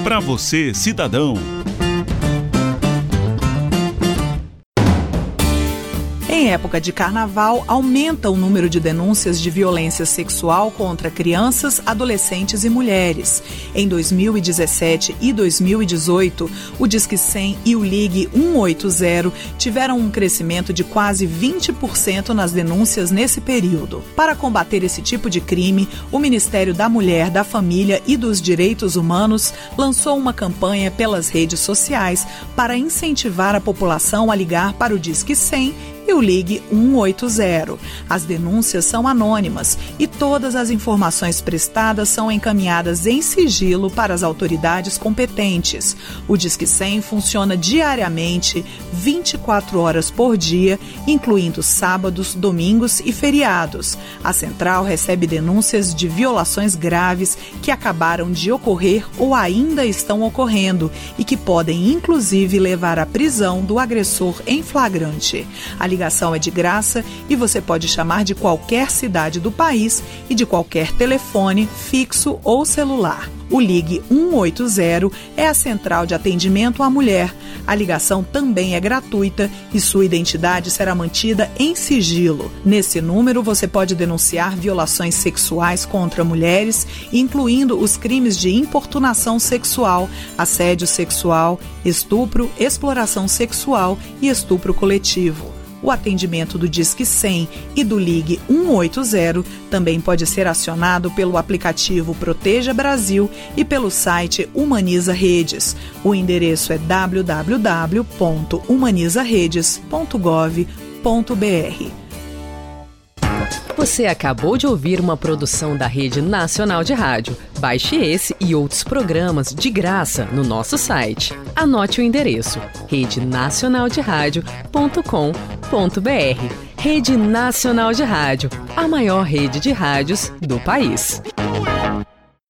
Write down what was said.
Para você, cidadão. Em época de carnaval, aumenta o número de denúncias de violência sexual contra crianças, adolescentes e mulheres. Em 2017 e 2018, o Disque 100 e o Ligue 180 tiveram um crescimento de quase 20% nas denúncias nesse período. Para combater esse tipo de crime, o Ministério da Mulher, da Família e dos Direitos Humanos lançou uma campanha pelas redes sociais para incentivar a população a ligar para o Disque 100 e o Ligue 180. As denúncias são anônimas e todas as informações prestadas são encaminhadas em sigilo para as autoridades competentes. O Disque 100 funciona diariamente, 24 horas por dia, incluindo sábados, domingos e feriados. A central recebe denúncias de violações graves que acabaram de ocorrer ou ainda estão ocorrendo e que podem, inclusive, levar à prisão do agressor em flagrante. A ligação é de graça e você pode chamar de qualquer cidade do país e de qualquer telefone, fixo ou celular. O Ligue 180 é a central de atendimento à mulher. A ligação também é gratuita e sua identidade será mantida em sigilo. Nesse número você pode denunciar violações sexuais contra mulheres, incluindo os crimes de importunação sexual, assédio sexual, estupro, exploração sexual e estupro coletivo. O atendimento do Disque 100 e do Ligue 180 também pode ser acionado pelo aplicativo Proteja Brasil e pelo site Humaniza Redes. O endereço é www.humanizaredes.gov.br. Você acabou de ouvir uma produção da Rede Nacional de Rádio. Baixe esse e outros programas de graça no nosso site. Anote o endereço: redenacionalderadio.com.br. Rede Nacional de Rádio, a maior rede de rádios do país.